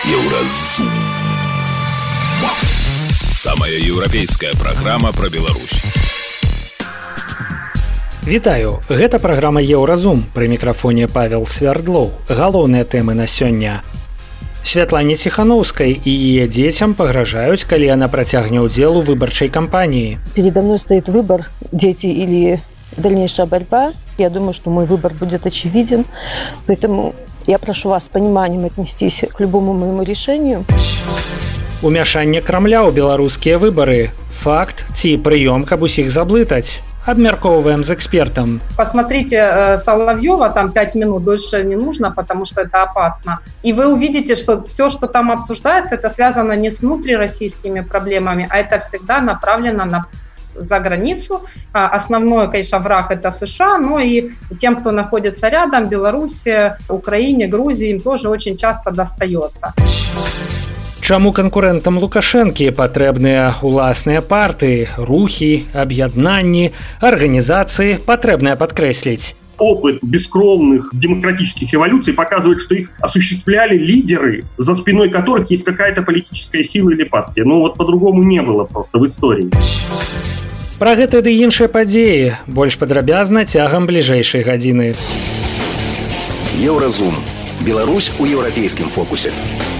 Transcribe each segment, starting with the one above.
Еўразум. Самая еўрапейская праграма пра Беларусь. Вітаю, гэта праграма Еўразум. Пры мікрафоне Павел Свярдлоў. Галоўныя тэмы на сёння. Святлане Тихановской и ее детям погрожают, коли она протягнет удел у выборчей кампании. Передо мной стоит выбор: дети или дальнейшая борьба. Я думаю, что мой выбор будет очевиден. Поэтому я прошу вас с пониманием отнестись к любому моему решению. Умяшанне Крамля ў беларускія выборы. Факт ці прыём, каб усіх заблытаць. Обмерковываем с экспертом. Посмотрите Соловьева, там 5 минут, дольше не нужно, потому что это опасно. И вы увидите, что все, что там обсуждается, это связано не с внутрироссийскими проблемами, а это всегда направлено за границу. Основной, конечно, враг — это США, но и тем, кто находится рядом, Беларуси, Украине, Грузии, им тоже очень часто достается. Чаму канкурэнтам Лукашэнкі патрэбныя уласныя партыі, рухі, аб'яднанні, арганізацыі, патрэбнае падкрэсліць. Опыт бескровных демократических революций показывает, что их осуществляли лидеры, за спиной которых есть какая-то политическая сила или партия. Но вот по-другому не было просто в истории. Пра гэта ды іншыя падзеі больш падрабязна цягам бліжэйшай гадзіны. Еўразум. Беларусь у еўрапейскім фокусе.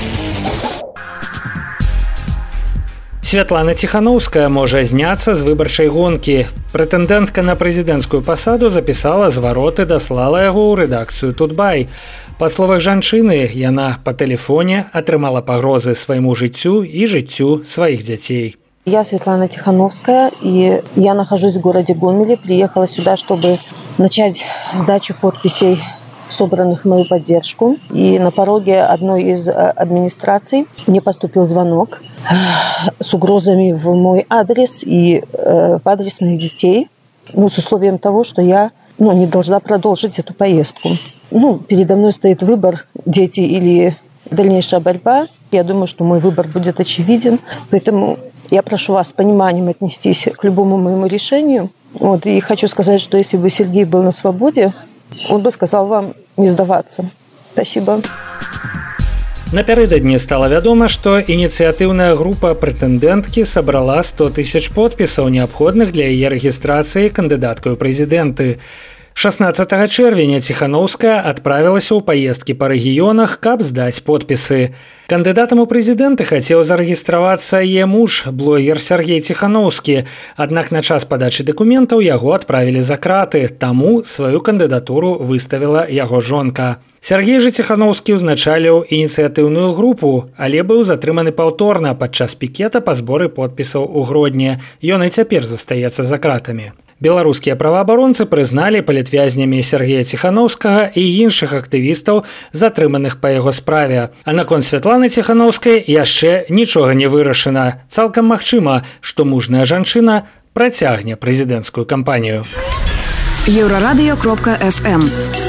Святлана Тихановская можа зняцца з выбарчай гонкі. Прэтэндэнтка на прэзідэнцкую пасаду запісала зварот і даслала яго ў рэдакцыю Тутбай. Па словах жанчыны, яна па тэлефоне атрымала пагрозы свайму жыццю і жыццю сваіх дзяцей. Я Светлана Тихановская, и я нахожусь в городе Гомеле. Приехала сюда, чтобы начать сдачу подписей, собранных в мою поддержку. И на пороге одной из администраций мне поступил звонок с угрозами в мой адрес и в адрес моих детей. С условием того, что я не должна продолжить эту поездку. Передо мной стоит выбор: дети или дальнейшая борьба. Я думаю, что мой выбор будет очевиден. Поэтому я прошу вас с пониманием отнестись к любому моему решению. И хочу сказать, что если бы Сергей был на свободе, он бы сказал вам не сдаваться. Спасибо. Напярэдадні стала вядома, што ініцыятыўная група прэтэндэнткі сабрала 100 000 подпісаў, неабходных для яе рэгістрацыі кандыдаткай у прэзідэнты. 16 чэрвеня Тихановская адправілася ў паездкі па рэгіёнах, каб здаць подпісы. Кандыдатам у прэзідэнты хацеў зарэгістравацца яе муж, блогер Сергей Тихановскі, аднак на час падачы дакументаў яго адправілі за краты, таму сваю кандыдатуру выставіла яго жонка. Сергей жа Тихановскі ўзначаліў ініцыятыўную групу, але быў затрыманы паўторна падчас пікета па зборы подпісаў у Гродні. Ён і цяпер застаецца за кратамі. Беларускія праваабаронцы прызналі палітвязнямі Сергея Тихановскага і іншых актывістаў, затрыманых па яго справе. А наконт Святланы Тихановскай яшчэ нічога не вырашана. Цалкам магчыма, што мужная жанчына працягне прэзідэнцкую кампанію. Еврорадио.FM.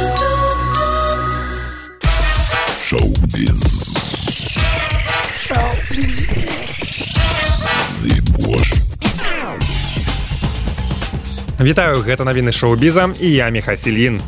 Шоу-біз. Вітаю, гэта навіны шоу-біза і я Міхасілін.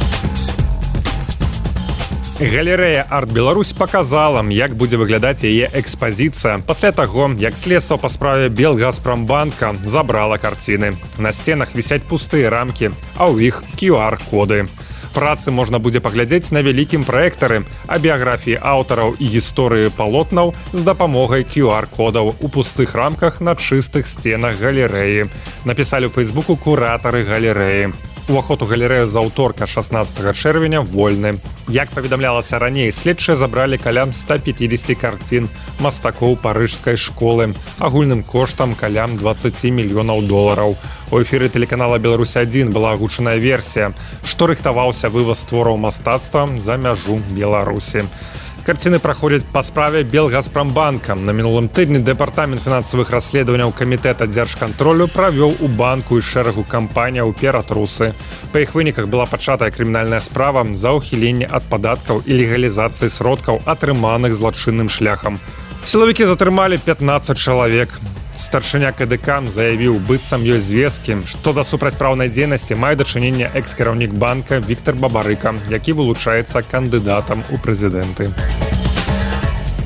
Галерэя «Арт-Беларусь» паказала, як будзе выглядаць яе экспазіцыя пасля таго, як следства па справе Белгазпромбанка забрала карціны. На сценах вісяць пустыя рамкі, а ў іх QR-коды. Працы можна будзе паглядзець на вялікім праектары, а біяграфіі аўтараў і гісторыі палотнаў з дапамогай QR-кодаў у пустых рамках на чыстых сценах галерэі. Напісалі ў фэйсбуку куратары галерэі. Уваход у галерэю з аўторка 16 чэрвеня вольны. Як паведамлялася раней, следчыя забралі каля 150 карцін мастакоў парыжскай школы, агульным коштам каля 20 мільёнаў долараў. У эфіры тэлеканала «Беларусь-1» была агучаная версія, што рыхтаваўся вываз твораў мастацтва за мяжу Беларусі. Карціны праходзяць па справе Белгазпромбанка. На мінулым тыдні дэпартамент фінансавых расследаванняў камітэта дзяржкантролю правёў у банку і шэрагу кампаніяў ператрусы. Па іх выніках была пачатая крымінальная справа за ўхіленне ад падаткаў і легалізацыі сродкаў, атрыманых злачынным шляхам. Сілавікі затрымалі 15 чалавек. Старшыня КДК заявіў, быццам ёсць звесткі, што да супрацьпраўнай дзейнасці мае дачыненне экс-кіраўнік банка Віктор Бабарыка, які вылучаецца кандыдатам у прэзідэнты.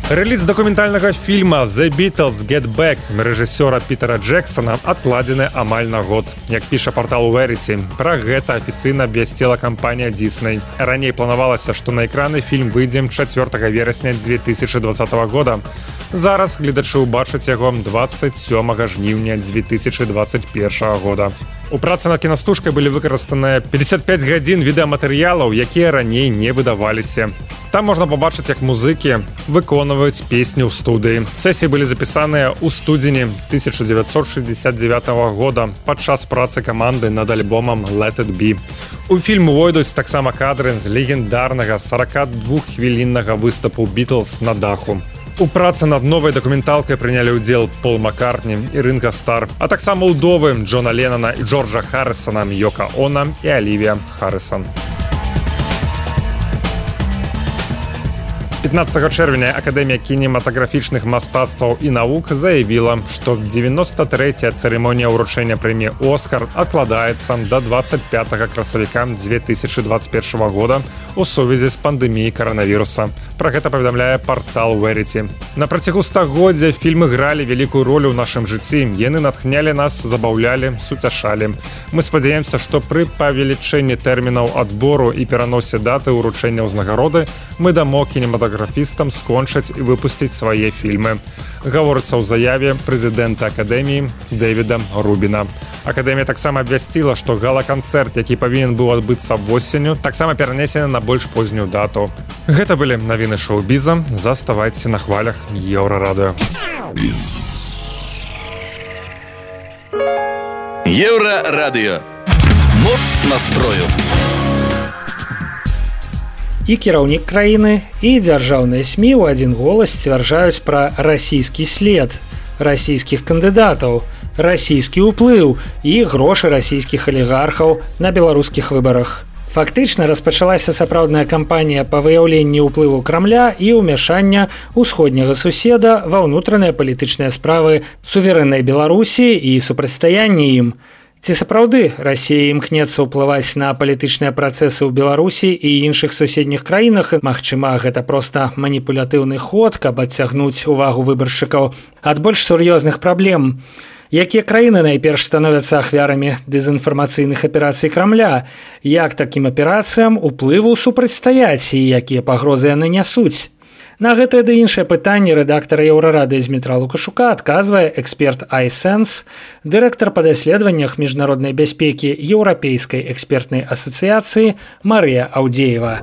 Рэліз дакументальнага фільма «The Beatles Get Back» рэжысёра Пітера Джексона адкладзены амаль на год. Як піша партал Verity, пра гэта афіцыйна абвясціла кампанія Disney. Раней планавалася, што на экраны фільм выйдзе 4 верасня 2020 года. Зараз гледачы ўбачаць яго 27 жніўня 2021 года. У працы над кінастужкай былі выкарыстаныя 55 гадзін відэаматэрыялаў, якія раней не выдаваліся. Там можна пабачыць, як музыкі выконваюць песні ў студыі. Сесіі былі запісаныя ў студзені 1969 года падчас працы каманды над альбомам «Let It Be». У фільм увойдуць таксама кадры з легендарнага 42-хвіліннага выступу «Beatles» на даху. У працы над новай дакументалкай прынялі ўдзел Пол Маккартні і Ринго Стар, а таксама ўдовы Джона Леннона і Джорджа Харрисона, Йока Оно і Олівія Харрисон. 15 чэрвеня Акадэмія кінематаграфічных мастацтваў і навук заявіла, што 93-я цырымонія ўручэння прэміі «Оскар» адкладаецца да 25 красавіка 2021 года у сувязі з пандэміяй каранавіруса. Пра гэта паведамляе партал Verity. На працягу стагоддзя фільмы гралі вялікую ролю ў нашым жыцці. Яны натхнялі нас, забаўлялі, суцяшалі. Мы спадзяемся, што пры павелічэнні тэрмінаў адбору і пераносе даты ўручэння ўзнагароды мы дамо кінематаграфістам скончыць і выпусціць свае фільмы. Гаворыцца ў заяве прэзідэнта Акадэміі Дэвіда Рубіна. Акадэмія таксама абвясціла, што гала-канцэрт, які павінен быў адбыцца восенню, таксама перанесены на больш познюю дату. Гэта былі навіны шоу-біза. Заставайцеся на хвалях Еўрарадыё. Еўрарадыё. Моц настрою. І кіраўнік краіны, і дзяржаўныя СМІ ў адзін голас сцвярджаюць пра расійскі след, расійскіх кандыдатаў, расійскі ўплыў і грошы расійскіх алігархаў на беларускіх выбарах. Фактычна распачалася сапраўдная кампанія па выяўленні ўплыву Крамля і ўмяшання ўсходняга суседа ва ўнутраныя палітычныя справы суверэннай Беларусі і супрацьстаянні ім. Ці сапраўды Расія імкнецца ўплываць на палітычныя працэсы ў Беларусі і іншых суседніх краінах? Магчыма, гэта проста маніпулятыўны ход, каб адцягнуць увагу выбаршчыкаў ад больш сур'ёзных праблем. Якія краіны найперш становяцца ахвярамі дэзінфармацыйных аперацый Крамля? Як такім аперацыям уплыву супрацьстаяць і якія пагрозы яны нясуць? На гэтае ды іншае пытанне рэдактара Еўрарадыё Змітра Лукашука адказвае эксперт iSense, дырэктар па даследаваннях міжнароднай бяспекі Еўрапейскай экспертнай асацыяцыі Марыя Аўдзеева.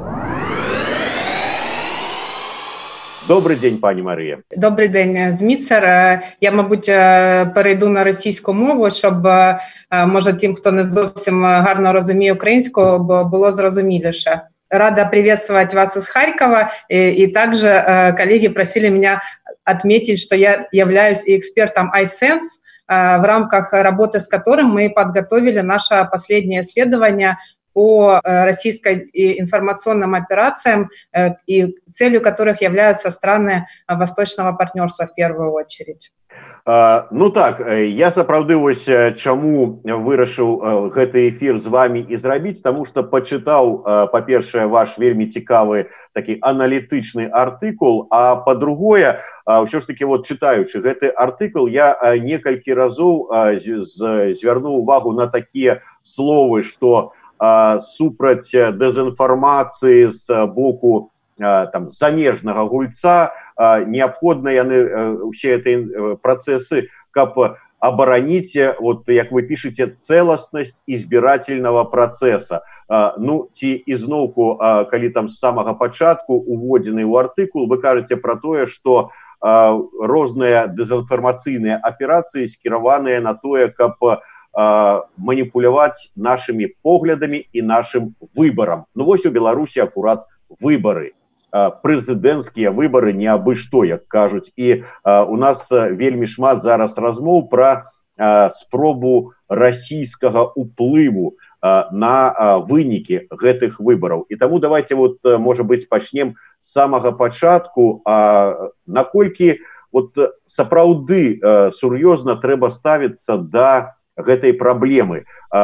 Добрий день, пані Марія. Добрий день, Зміцер. Я, мабуть, перейду на російську мову, щоб, може, тим, хто не зовсім гарно розуміє українську, було зрозуміліше. Рада приветствовать вас из Харькова, и также коллеги просили меня отметить, что я являюсь и экспертом iSense, в рамках работы с которым мы подготовили наше последнее исследование по российской информационным операциям, и целью которых являются страны Восточного партнерства в первую очередь. Ну так, я сапраўды вось чаму вырашыў гэты эфір з вами і зрабіць, таму што пачытаў, па-першае, ваш вельмі цікавы такі аналітычны артыкул, а па-другое, ўсё ж такі вот чытаючы гэты артыкул, я некалькі разоў звярнуў увагу на такія словы, што супраць дэзінфармацыі з боку там замежнага гульца неабходна яны усе гэтыя працэсы, каб абараніць, вот як вы пішаце, цэласнасць избирательного працэса. Ну ці ізноўку, калі там з самага пачатку уводзены ў артыкул, вы кажаце пра тое, што розныя дэзінфармацыйныя аперацыі скіраваныя на тое, каб маніпуляваць нашымі поглядамі і нашым выбарам. Ну вось у Беларусі акурат выбары. Прэзідэнцкія выбары не абы што, як кажуць. І у нас вельмі шмат зараз размоў пра спробу расійскага ўплыву на вынікі гэтых выбараў. І таму давайте, вот, можа быць, пачнем з самага пачатку, наколькі вот сапраўды сур'ёзна трэба ставіцца да гэтай праблемы.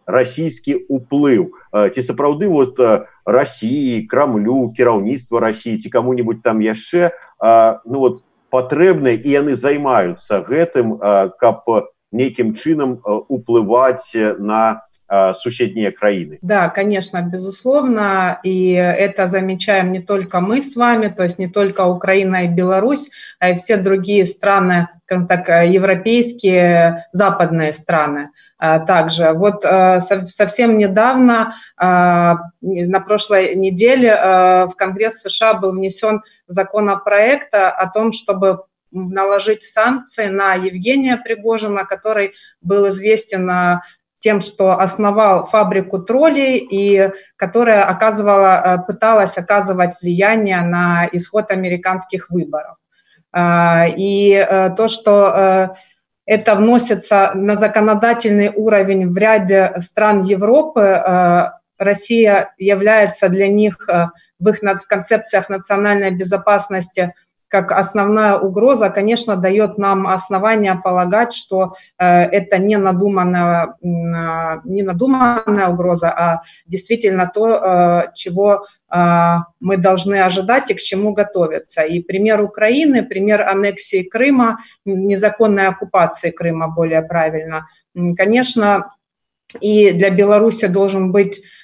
расійскі ўплыў. Ці сапраўды вот Расіі, Крамлю, кіраўніцтва Расіі ці каму-нибудь там яшчэ ну вот патрэбны і яны займаюцца гэтым, каб нейкім чынам уплываць на соседние краины. Да, конечно, безусловно, и это замечаем не только мы с вами, то есть не только Украина и Беларусь, а и все другие страны, скажем так, европейские, западные страны. Также вот совсем недавно, на прошлой неделе, в Конгресс США был внесен законопроект о том, чтобы наложить санкции на Евгения Пригожина, который был известен тем, что основал фабрику троллей и которая пыталась оказывать влияние на исход американских выборов. И то, что это вносится на законодательный уровень в ряде стран Европы, Россия является для них в их концепциях национальной безопасности как основная угроза, конечно, дает нам основания полагать, что это не надуманная угроза, а действительно то, чего мы должны ожидать и к чему готовиться. И пример Украины, пример аннексии Крыма, незаконной оккупации Крыма, более правильно, конечно, и для Беларуси должен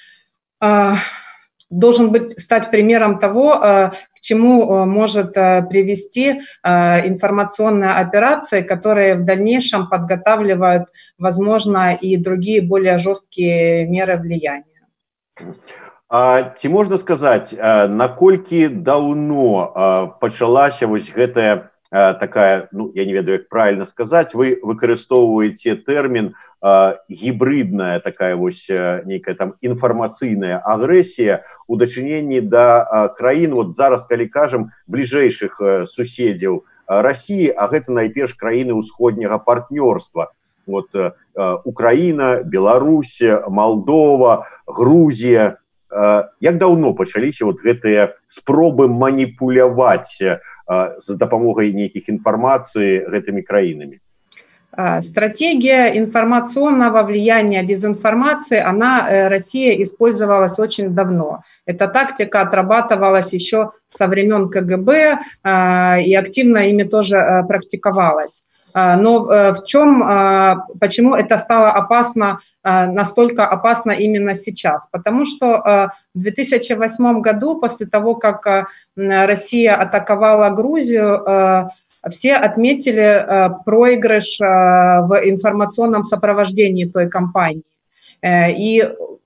стать примером того, к чему может привести информационные операции, которые в дальнейшем подготавливают, возможно, и другие более жесткие меры влияния. Ці можна сказаць, наколькі даўно пачалася вось гэтая такая, ну, я не ведаю, як правильно сказаць, вы выкарыстоўваеце тэрмін гібридная такая вось нейкая там інфармацыйная агрэсія у дачыненні да краін, вот зараз, калі кажам, бліжэйшых суседзяў Расіі, а гэта найперш краіны ўсходняга партнёрства. Вот Украіна, Беларусь, Молдова, Грузія. Як даўно пачаліся вот гэтыя спробы маніпуляваць за дапамогай нейкіх інфармацыі гэтымі краінамі? Стратегия информационного влияния, дезинформации, Россия использовалась очень давно. Эта тактика отрабатывалась еще со времен КГБ и активно ими тоже практиковалась. Но почему это стало опасно, настолько опасно именно сейчас? Потому что в 2008 году, после того, как Россия атаковала Грузию, все отметили проигрыш в информационном сопровождении той кампании. И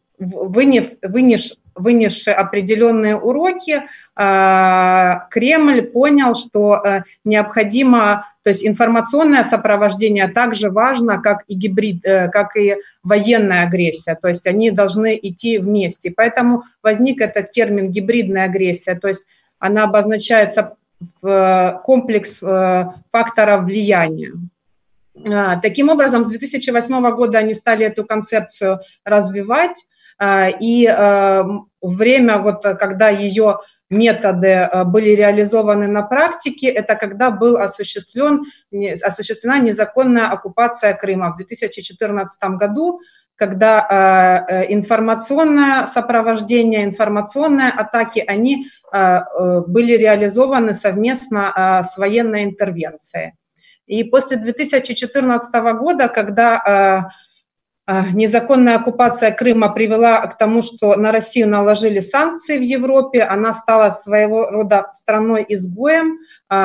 вынесши определенные уроки, Кремль понял, что необходимо, то есть информационное сопровождение так же важно, как и военная агрессия, то есть они должны идти вместе. Поэтому возник этот термин гибридная агрессия, то есть она обозначается в комплекс факторов влияния. Таким образом, с 2008 года они стали эту концепцию развивать, и время, вот, когда ее методы были реализованы на практике, это когда была осуществлена незаконная оккупация Крыма в 2014 году, когда информационное сопровождение, информационные атаки, они были реализованы совместно с военной интервенцией. И после 2014 года, когда незаконная оккупация Крыма привела к тому, что на Россию наложили санкции в Европе, она стала своего рода страной-изгоем,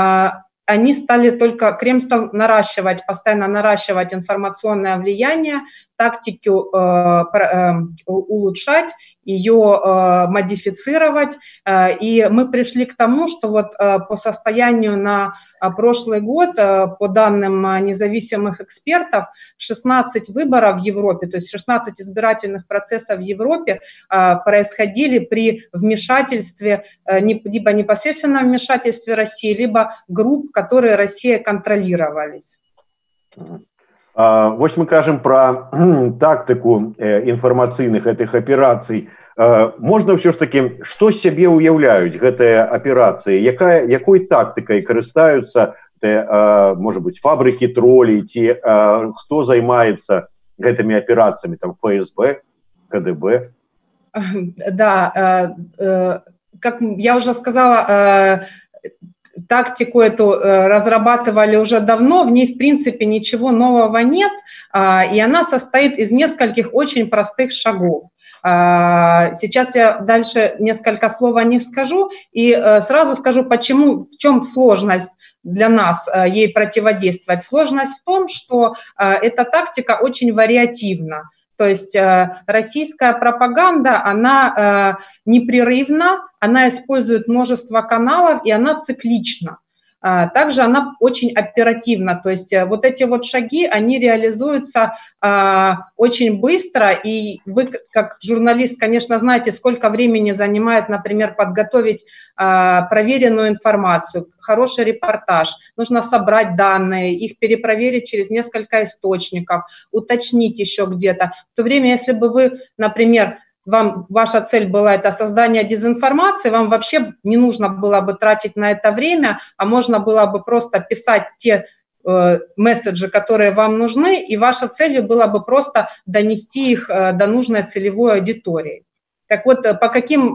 Кремль стал постоянно наращивать информационное влияние, тактику улучшать, ее модифицировать. И мы пришли к тому, что вот по состоянию на прошлый год, по данным независимых экспертов, 16 выборов в Европе, то есть 16 избирательных процессов в Европе происходили при вмешательстве, либо непосредственном вмешательстве России, либо групп, которые Россия контролировались. Вось мы кажам пра тактыку інфармацыйных гэтых аперацый. Можна ўсё ж такі, што сябе ўяўляюць гэтыя аперацыі? Якой тактыкай карыстаюцца, можа быць, фабрыкі тролей, ці хто займаецца гэтымі операциями, там, ФСБ, КДБ? Да, как я уже сказала, тактику эту разрабатывали уже давно, в ней, в принципе, ничего нового нет, и она состоит из нескольких очень простых шагов. Сейчас я дальше несколько слов о них скажу, и сразу скажу, почему, в чем сложность для нас ей противодействовать. Сложность в том, что эта тактика очень вариативна. То есть российская пропаганда, она непрерывна, она использует множество каналов, и она циклична. Также она очень оперативна, то есть вот эти вот шаги, они реализуются очень быстро, и вы, как журналист, конечно, знаете, сколько времени занимает, например, подготовить проверенную информацию, хороший репортаж, нужно собрать данные, их перепроверить через несколько источников, уточнить еще где-то. В то время, если бы вы, например, ваша цель была это создание дезинформации, вам вообще не нужно было бы тратить на это время, а можно было бы просто писать те месседжи, которые вам нужны, и ваша цель была бы просто донести их до нужной целевой аудитории. Так вот, по каким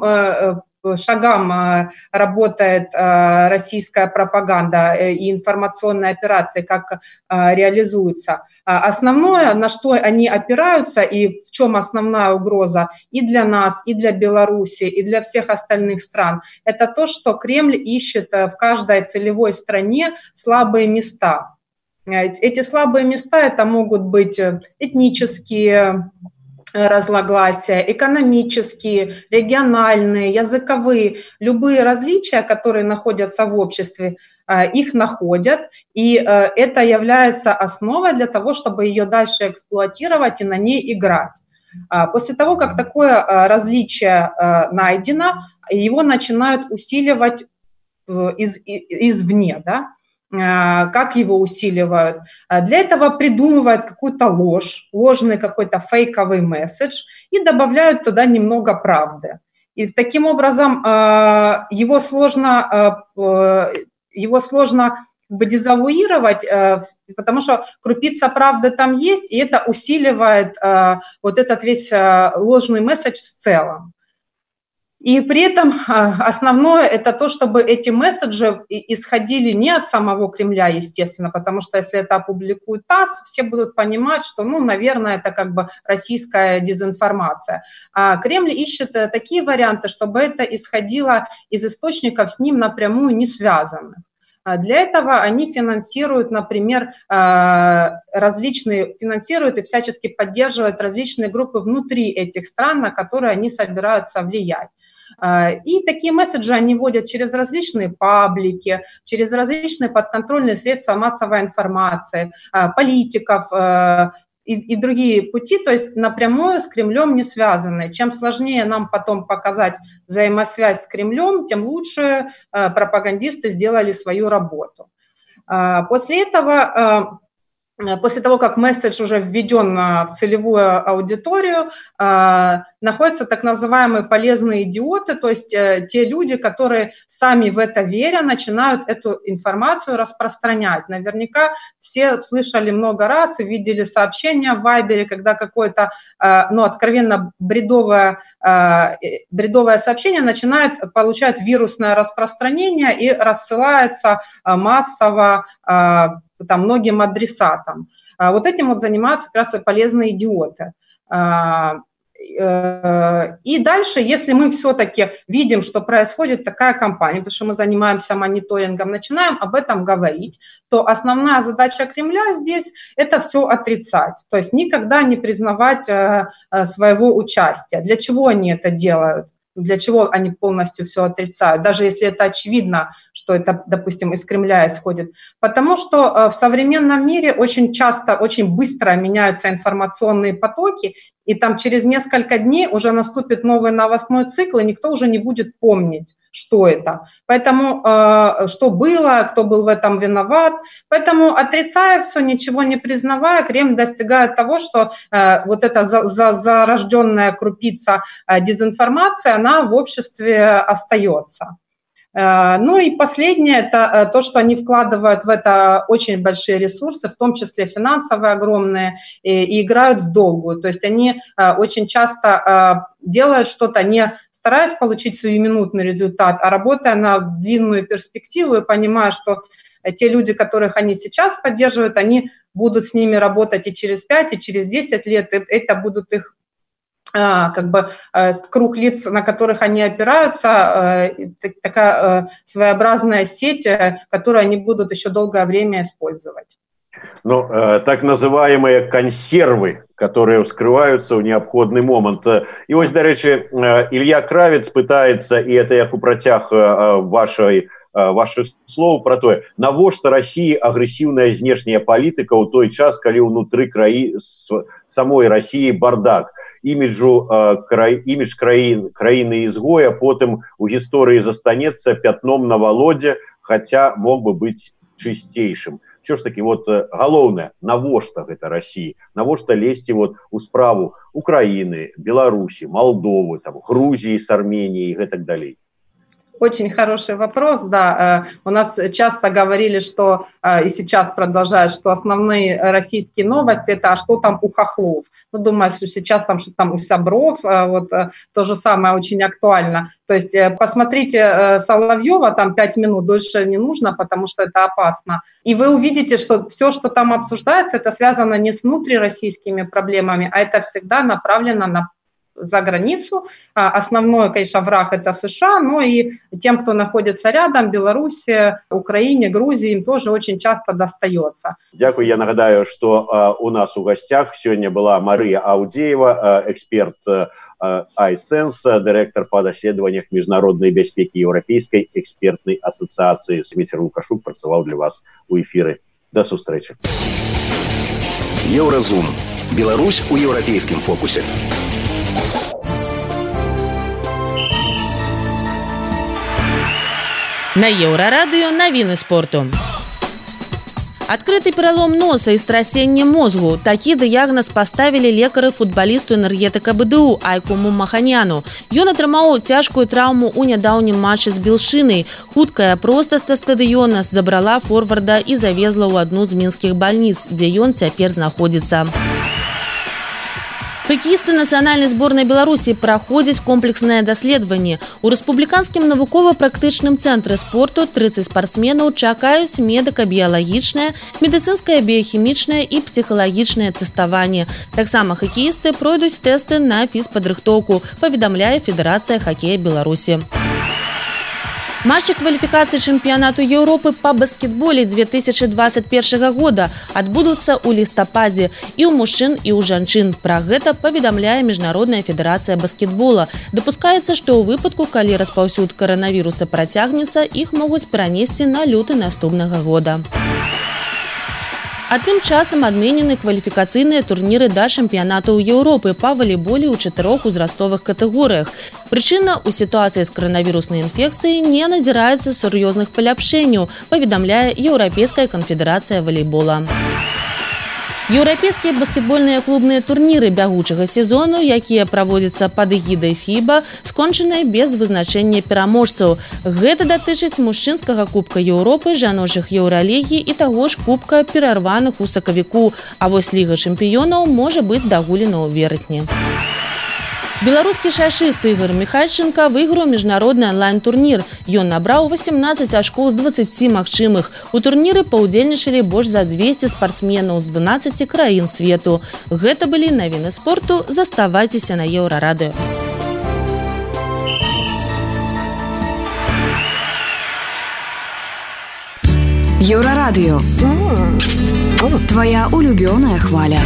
шагам работает российская пропаганда и информационные операции, как реализуются. Основное, на что они опираются и в чем основная угроза и для нас, и для Беларуси, и для всех остальных стран, это то, что Кремль ищет в каждой целевой стране слабые места. Эти слабые места это могут быть этнические разногласия, экономические, региональные, языковые, любые различия, которые находятся в обществе, их находят, и это является основой для того, чтобы ее дальше эксплуатировать и на ней играть. После того, как такое различие найдено, его начинают усиливать извне, да? Как его усиливают. Для этого придумывают какую-то ложь, ложный какой-то фейковый месседж и добавляют туда немного правды. И таким образом его сложно дезавуировать, потому что крупица правды там есть, и это усиливает вот этот весь ложный месседж в целом. И при этом основное это то, чтобы эти месседжи исходили не от самого Кремля, естественно, потому что если это опубликует ТАСС, все будут понимать, что, ну, наверное, это как бы российская дезинформация. А Кремль ищет такие варианты, чтобы это исходило из источников с ним напрямую не связанных. Для этого они финансируют, например, финансируют и всячески поддерживают различные группы внутри этих стран, на которые они собираются влиять. И такие месседжи они вводят через различные паблики, через различные подконтрольные средства массовой информации, политиков и другие пути, то есть напрямую с Кремлем не связанные. Чем сложнее нам потом показать взаимосвязь с Кремлем, тем лучше пропагандисты сделали свою работу. После того, как месседж уже введен в целевую аудиторию, находятся так называемые полезные идиоты, то есть те люди, которые сами в это веря начинают эту информацию распространять. Наверняка все слышали много раз и видели сообщения в Вайбере, когда какое-то откровенно бредовое сообщение получает вирусное распространение и рассылается массово там, многим адресатам. Вот этим вот занимаются как раз и полезные идиоты. И дальше, если мы все-таки видим, что происходит такая кампания, потому что мы занимаемся мониторингом, начинаем об этом говорить, то основная задача Кремля здесь – это все отрицать, то есть никогда не признавать своего участия. Для чего они это делают? Для чего они полностью все отрицают, даже если это очевидно, что это, допустим, из Кремля исходит. Потому что в современном мире очень часто, очень быстро меняются информационные потоки, и там через несколько дней уже наступит новый новостной цикл, и никто уже не будет помнить, что это. Поэтому что было, кто был в этом виноват. Поэтому, отрицая все, ничего не признавая, Кремль достигает того, что вот эта зарожденная крупица дезинформации, она в обществе остается. Ну и последнее – это то, что они вкладывают в это очень большие ресурсы, в том числе финансовые огромные, и играют в долгую. То есть они очень часто делают что-то не стараясь получить сиюминутный результат, а работая на длинную перспективу и понимая, что те люди, которых они сейчас поддерживают, они будут с ними работать и через 5, и через 10 лет. Это будут их круг лиц, на которых они опираются, такая своеобразная сеть, которую они будут еще долгое время использовать. Ну, так называемые консервы, которые вскрываются в необходный момент. И ось, до речі, Илья Кравец пытается, и это як у працяг ваших слов про то, навошта России агрессивная знешняя палітыка ў той час, калі ўнутры самой России бардак. Имидж краіны изгоя потым у гісторыі застанецца пятном на Володе, хотя мог бы быть чыстейшим. Все ж таки, вот галоўнае, навошта гэта России, навошта лезці вот у справу Украины, Беларуси, Молдовы, там, Грузии с Арменией и так далее. Очень хороший вопрос, да. У нас часто говорили, что, и сейчас продолжают, что основные российские новости – это «а что там у хохлов?». Ну, думаю, что сейчас там что-то там у Собров, вот то же самое очень актуально. То есть посмотрите Соловьева, там 5 минут, дольше не нужно, потому что это опасно. И вы увидите, что все, что там обсуждается, это связано не с внутрироссийскими проблемами, а это всегда направлено на за границу. Основной, конечно, враг – это США, но и тем, кто находится рядом, Беларуси, Украине, Грузии, им тоже очень часто достается. Дякую. Я нагадаю, что у нас у гостях сегодня была Мария Аудеева, эксперт iSense, директор по даследованиях международной бяспеки Европейской экспертной ассоциации. Дмитрий Лукашук працаваў для вас у эфиры. До сустрэчы. Еўразум. Беларусь у еўрапейскім фокусе. На Еўрарадыё навіны спорту. Адкрыты пералом носа і страсенне мозгу. Такі дыягназ паставілі лекары футбалісту энергетыка БДУ Айкуму Маханяну. Ён атрымаў цяжкую траўму ў нядаўнім матчы з Белшынай. Хуткая проста са стадыёна забрала форварда і завезла ў адну з мінскіх бальніц, дзе ён цяпер знаходзіцца. Хакеісты нацыянальнай зборнай Беларусі праходзяць комплекснае даследаванне. У рэспубліканскім навукова-практычным цэнтры спорту 30 спартсменаў чакаюць медыка-біялагічнае, медыцынскае біяхімічнае і псіхалагічнае тэставанне. Таксама хакеісты пройдуць тэсты на фізпадрыхтоўку, паведамляе Федэрацыя хакея Беларусі. Матчы кваліфікацыі чэмпіянату Еўропы па баскетболе 2021 года адбудуцца ў лістападзе і ў мужчын, і ў жанчын. Пра гэта паведамляе Міжнародная федэрацыя баскетбола. Дапускаецца, што ў выпадку, калі распаўсюд каранавіруса працягнецца, іх могуць перанесці на люты наступнага года. А тым часам адменены кваліфікацыйныя турніры да чэмпіянатаў Еўропы па валейболе ў 4 узрастовых катэгорыях. Прычына, у сітуацыі з каранавіруснай інфекцыяй не назіраецца сур'ёзных паляпшэнняў, паведамляе Еўрапейская канфедэрацыя валейбола. Еўрапейскія баскетбольныя клубныя турніры бягучага сезону, якія праводзяцца пад эгідай FIBA, скончаныя без вызначэння пераможцаў. Гэта датычыць мужчынскага кубка Еўропы, жаночых еўралігі і таго ж кубка перарваных у сакавіку, а вось ліга чэмпіёнаў можа быць дагулена ў верасні. Беларускі шашыст Ігор Міхальченка выйграў міжнародны онлайн-турнір. Ён набраў 18 ачкоў з 20 магчымых. У турніры паўдзельнічалі больш за 200 спартсменаў з 12 краін свету. Гэта былі навіны спорту. Заставайцеся на Еўрарадыё. Еўрарадыё. Твоя улюбёная хваля.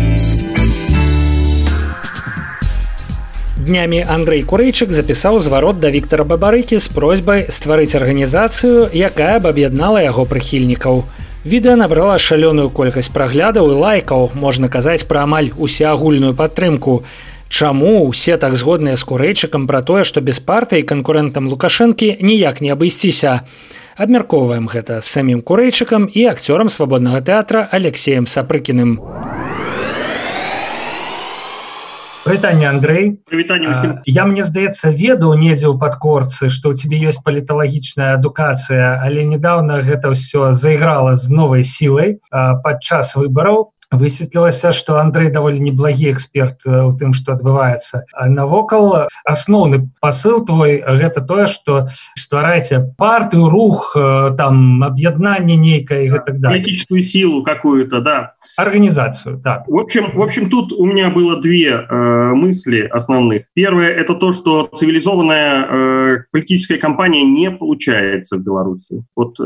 Днямі Андрэй Курэйчык запісаў зварот да Віктара Бабарыкі з просьбай стварыць арганізацыю, якая б аб'яднала яго прыхільнікаў. Відэа набрала шалёную колькасць праглядаў і лайкаў, можна казаць пра амаль усеагульную падтрымку. Чаму ўсе так згодныя з Курэйчыкам пра тое, што без партыі канкурэнтам Лукашэнкі ніяк не абысціся? Абмяркоўваем гэта з самім Курэйчыкам і акцёрам свабоднага тэатра Алексеем Сапрыкіным. Прывітанне, Андрэй. Прывітанне ўсім. Я, мне здаецца, ведаў недзе ў падкорцы, што ў цябе ёсць паліталагічная адукацыя, але недавно гэта ўсё заіграла з новай сілай падчас выбараў. Высветлілася, што Андрэй даволі неблагі эксперт у тым, што адбываецца. Навокал асноўны пасыл твой гэта тое, што ствараеце партыю, рух, там аб'яднанне нейкае і гэтак далее. Политическую силу какую-то, да. Организацию, да. В общем, тут у меня было две мысли основных. Первое – это то, что цивилизованная политическая кампания не получается в Беларуси. Вот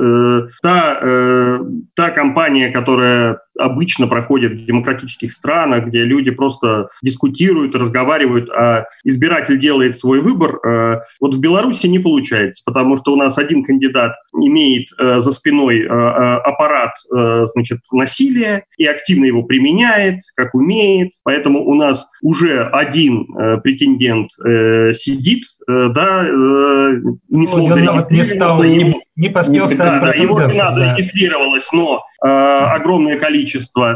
та кампания, которая обычно проходит в демократических странах, где люди просто дискутируют, разговаривают, а избиратель делает свой выбор, вот в Беларуси не получается, потому что у нас один кандидат имеет за спиной аппарат, значит, насилия и активно его применяет, как умеет, поэтому у нас уже один претендент сидит, да, не смог зарегистрироваться. Не поспел стать. Да, его жена зарегистрировалась, но огромное количество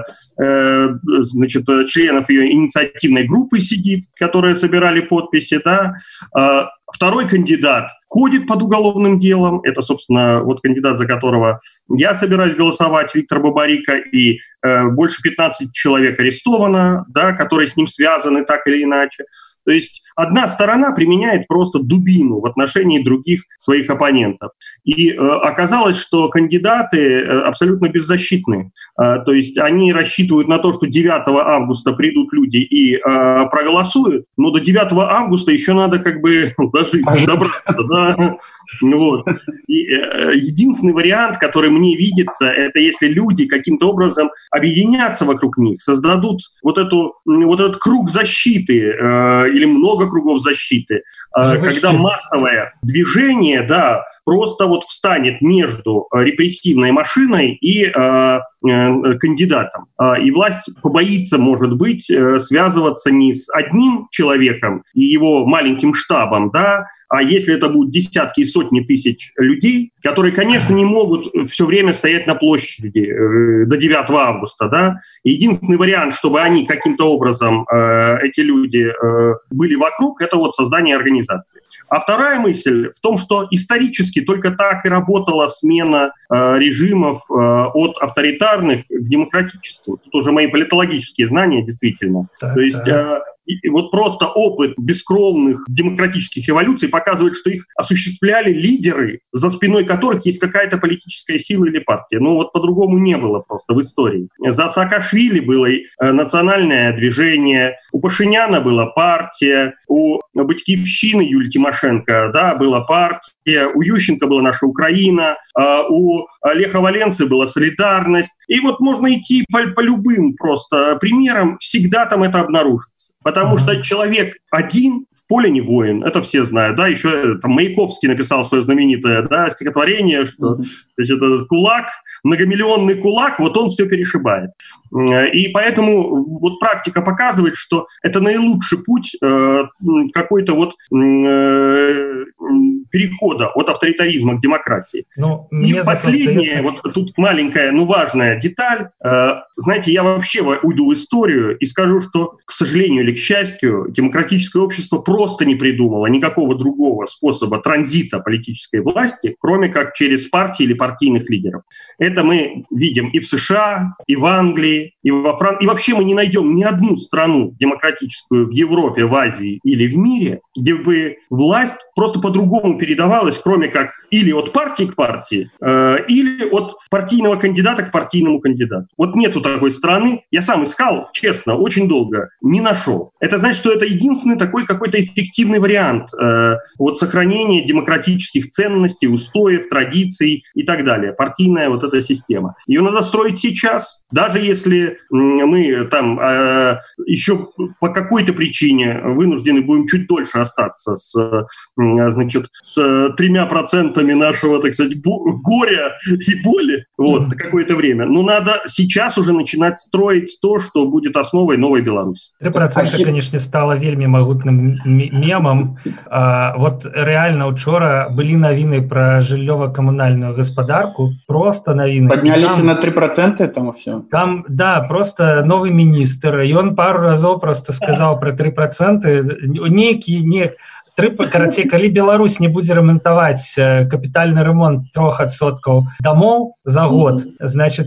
значит, членов ее инициативной группы сидит, которые собирали подписи, да. Второй кандидат ходит под уголовным делом. Это, собственно, вот кандидат, за которого я собираюсь голосовать, Виктор Бабарико, и больше 15 человек арестовано, да, которые с ним связаны так или иначе. То есть одна сторона применяет просто дубину в отношении других своих оппонентов. И оказалось, что кандидаты абсолютно беззащитны. То есть они рассчитывают на то, что 9 августа придут люди и проголосуют, но до 9 августа еще надо как бы дожить, добраться. Да? Вот. И единственный вариант, который мне видится, это если люди каким-то образом объединятся вокруг них, создадут вот этот круг защиты или много кругов защиты, когда массовое движение, да, просто вот встанет между репрессивной машиной и кандидатом. И власть побоится, может быть, связываться не с одним человеком и его маленьким штабом, да, а если это будут десятки и сотни тысяч людей, которые, конечно, не могут все время стоять на площади до 9 августа, да. Единственный вариант, чтобы они каким-то образом, эти люди, были вокруг, это вот создание организации. А вторая мысль в том, что исторически только так и работала смена режимов от авторитарных к демократическим. Тут уже мои политологические знания, действительно. То есть и вот просто опыт бескровных демократических революций показывает, что их осуществляли лидеры, за спиной которых есть какая-то политическая сила или партия. Ну вот по-другому не было просто в истории. За Саакашвили было национальное движение, у Пашиняна была партия, у Батькивщины Юлии Тимошенко, да, была партия, у Ющенко была «Наша Украина», у Леха Валенсы была «Солидарность». И вот можно идти по любым просто примерам, всегда там это обнаружится. Потому что человек один в поле не воин, это все знают, да, еще там Маяковский написал свое знаменитое, да, стихотворение, что значит, кулак, многомиллионный кулак, вот он все перешибает. И поэтому вот практика показывает, что это наилучший путь какой-то вот перехода от авторитаризма к демократии. И последнее, вот тут маленькая, но важная деталь, знаете, я вообще уйду в историю и скажу, что, к сожалению или к счастью, демократическое общество просто не придумало никакого другого способа транзита политической власти, кроме как через партии или партийных лидеров. Это мы видим и в США, и в Англии, и во Франции. И вообще мы не найдем ни одну страну демократическую в Европе, в Азии или в мире, где бы власть просто по-другому передавалась, кроме как или от партии к партии, или от партийного кандидата к партийному кандидату. Вот нету такой страны. Я сам искал, честно, очень долго, не нашел. Это значит, что это единственный такой какой-то эффективный вариант вот сохранения демократических ценностей, устоев, традиций и так далее. Партийная вот эта система. Ее надо строить сейчас, даже если мы там еще по какой-то причине вынуждены будем чуть дольше остаться с 3% нашего, так сказать, горя и боли. вот, какое-то время. Но надо сейчас уже начинать строить то, что будет основой новой Беларуси. 3%, конечно, стало вельми могутным мемом. Вот реально учора были новины про жыллёва-коммунальную господарку, просто новины. Поднялись на 3%, там все. Там, да, просто новый министр, и он пару разов просто сказал про 3%. Карацей, калі Беларусь не будзе рамантаваць капітальны ремонт 3% домоў за год, значит,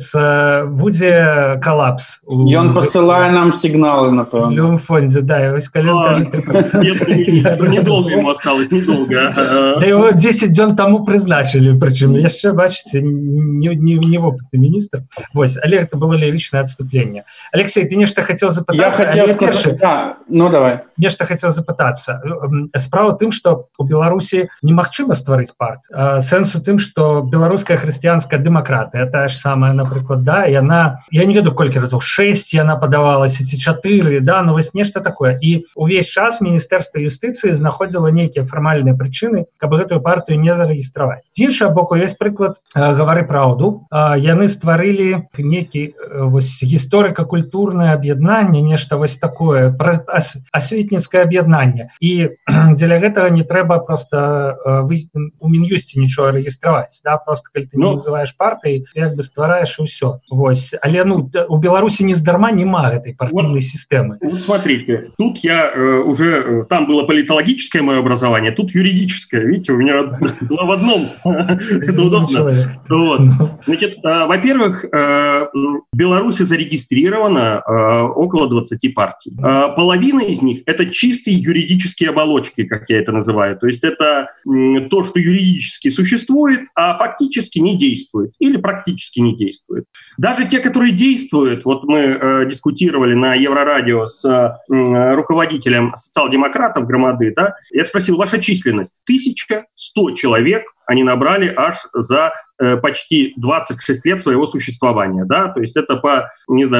будзе калапс. Ён посылае нам сигналы, напэўна. В любом фонде, да. И вось калі он кажа 3%. Недолго ему осталось, недолго. Да его 10 дзён таму прызначылі, прычым яшчэ, бачыце, неопытны міністр. Вось, але это было лиричное отступление. Алексей, ты нешта хотел запытацца? Я хотел сказать, да, ну давай. Нешта хотел запытацца. Справа тым, што у Беларусі немагчыма стварыць партыю. Сэнс у тым, што беларуская хрысціянская дэмакратыя, тая ж самая, напрыклад, да, яна, я не ведаю колькі разоў, 6 яна падавалася, ці 4, да, ну вось нешта такое. І увесь час Міністэрства юстыцыі знаходзіла нейкія фармальныя прычыны, каб гэтую партыю не зарэгістраваць. З іншага боку, ёсць прыклад «Гавары праўду». Яны стварылі нейкі вось гісторыка-культурнае аб'яднанне, нешта вось такое, асветніцкае аб'яднанне. І для гэтага не трэба просто у Мін'юсце нічого рэгістраваць, да, просто калі ты не называешь партыяй, як бы ствараеш і ўсё. Вось. Але у Беларусі нездарма нема гэтай партийной системы. Вот смотрите, тут я уже, там было политологическое мое образование, тут юридическое, видите, у меня два в одном, это удобно. Значит, во-первых, в Беларуси зарегистрировано около 20 партий. Половина из них это чистые юридические оболочки, как я это называю. То есть это то, что юридически существует, а фактически не действует или практически не действует. Даже те, которые действуют, вот мы дискутировали на Еврорадио с руководителем социал-демократов Громады, да, я спросил, ваша численность? 1100 человек они набрали аж за почти 26 лет своего существования, да, то есть это по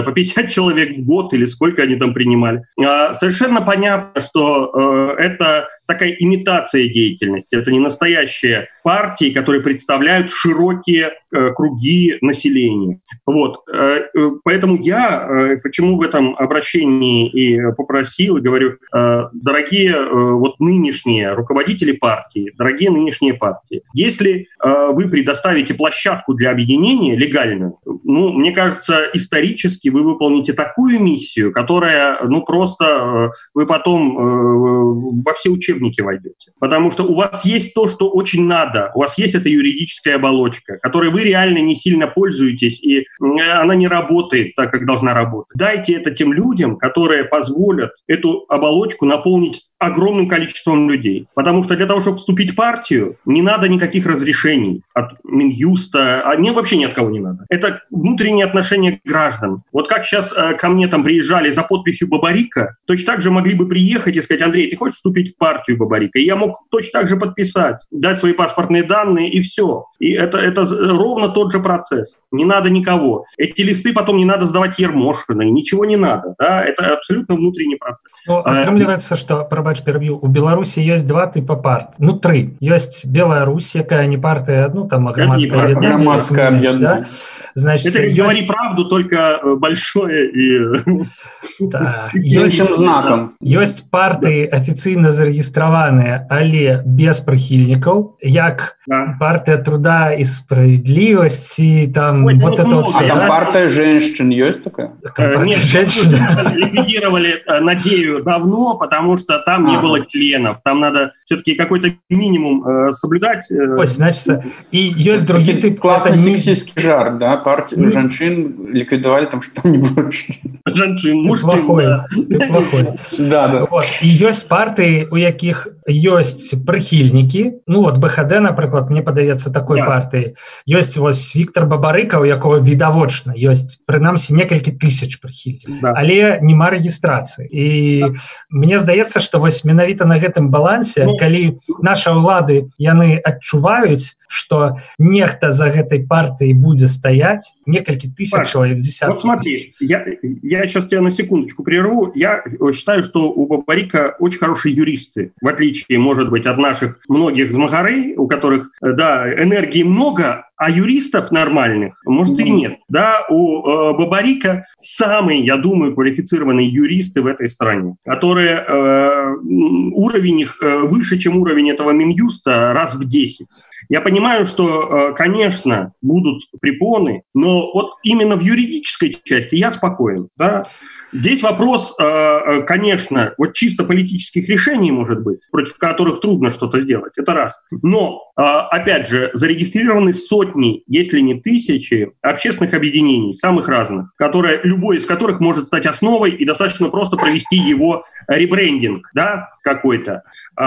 50 человек в год или сколько они там принимали. Совершенно понятно, что это такая имитация деятельности, это не настоящие партии, которые представляют широкие круги населения. Вот. Поэтому я, почему в этом обращении и попросил, и говорю, дорогие вот нынешние руководители партии, дорогие нынешние партии, если вы предоставите площадку для объединения легальную, ну, мне кажется, исторически вы выполните такую миссию, которая, ну, просто вы потом во все учебники войдете. Потому что у вас есть то, что очень надо, у вас есть эта юридическая оболочка, которой вы реально не сильно пользуетесь, и она не работает так, как должна работать. Дайте это тем людям, которые позволят эту оболочку наполнить огромным количеством людей. Потому что для того, чтобы вступить в партию, не надо никаких разрешений от Минюста, вообще ни от кого не надо. Это внутренние отношения граждан. Вот как сейчас ко мне там приезжали за подписью Бабарика, точно так же могли бы приехать и сказать: Андрей, ты хочешь вступить в партию Бабарика? И я мог точно так же подписать, дать свои паспортные данные, и все. И это ровно тот же процесс. Не надо никого. Эти листы потом не надо сдавать Ермошиной, ничего не надо. Да? Это абсолютно внутренний процесс. Ну, атрымліваецца, што, прабач, пераб'ю, у Беларусі ёсць два типа партий. Ну, три. Есть Белая Русь, якая не партия, ну, там, громадское объединение. Да? Значит, это говори правду, только большое и... Да. Ёсць партии официально зарегистрированные, але без прихильников, як партия труда и справедливости, там, ой, вот это вот. А там партия женщин есть такая? Нет, ликвидировали Надею давно, потому что там не было членов. Там надо все-таки какой-то минимум соблюдать. Ой, значит, и есть другие типы. Классный сексистский жар, да? Партию женщин ликвидовали, там что там не было. Женщин, мужчин. Плохой. Да. Вот. И есть партии, у яких есть прихильники. Ну вот БХД, например, мне подается такой партии. Есть вот Виктор Бабарыка, у якого видовочно есть, принамсі, некалькі тысяч прихильников. Але нема регистрации. И мне здаецца, что вось менавіта на гэтым балансе, калі наши улады, яны адчуваюць, что нехта за гэтай партией будет стоять, некалькі тысяч человек, десятки. Вот смотри, я сейчас тебя на секундочку прерву. Я считаю, что у Бабарика очень хорошие юристы, в отличие, может быть, от наших многих змагарей, у которых, да, энергии много, А юристов нормальных, может, и нет. Да, у Бабарика самые, я думаю, квалифицированные юристы в этой стране, которые уровень их выше, чем уровень этого Минюста раз в 10. Я понимаю, что, конечно, будут препоны, но вот именно в юридической части я спокоен. Да? Здесь вопрос, конечно, вот чисто политических решений, может быть, против которых трудно что-то сделать, это раз. Но, опять же, зарегистрированы сотни, если не тысячи, общественных объединений, самых разных, любой из которых может стать основой и достаточно просто провести его ребрендинг, да, какой-то,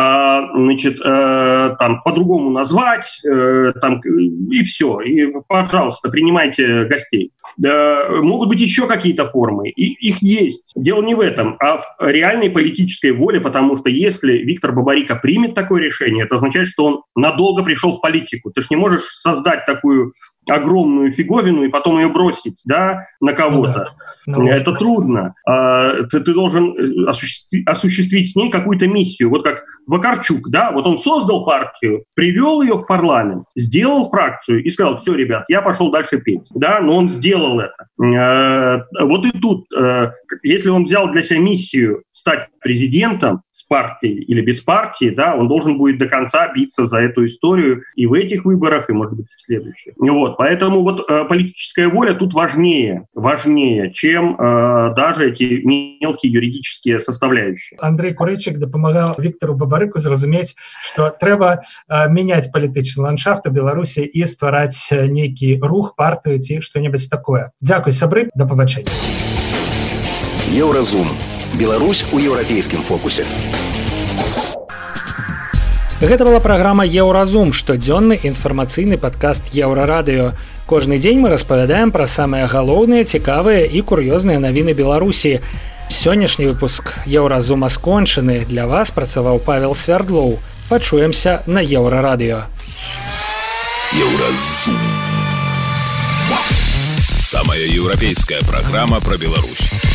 там, по-другому назвать, там, и все, и, пожалуйста, принимайте гостей. Могут быть еще какие-то формы, и их есть. Дело не в этом, а в реальной политической воле, потому что если Виктор Бабарико примет такое решение, это означает, что он надолго пришел в политику. Ты ж не можешь создать такую огромную фиговину и потом ее бросить, да, на кого-то. Это трудно. Ты должен осуществить с ней какую-то миссию. Вот как Вакарчук, да, вот он создал партию, привел ее в парламент, сделал фракцию и сказал: все, ребят, я пошел дальше петь. Да, но он сделал это. Вот и тут, если он взял для себя миссию стать президентом с партией или без партии, да, он должен будет до конца биться за эту историю и в этих выборах, и, может быть, в следующих. Вот, поэтому вот политическая воля тут важнее, чем даже эти мелкие юридические составляющие. Андрей Курейчик дапамагаў Виктору Бабарыку зразумець, што трэба мяняць палітычны ландшафт у Беларусі і ствараць нейкі рух, партыю ці што-небудзь такое. Дзякуй, сябры, да пабачэння. Еўразум. Беларусь у еўрапейскім фокусе. Гэта была праграма «Еўразум», штодзённы інфармацыйны падкаст Еўрарадыё. Кожны дзень мы распавядаем пра самыя галоўныя, цікавыя і кур'ёзныя навіны Беларусі. Сённяшні выпуск «Еўразума» скончаны. Для вас працаваў Павел Свярдлоў. Пачуемся на Еўрарадыё. Еўразум. Самая еўрапейская праграма пра Беларусь.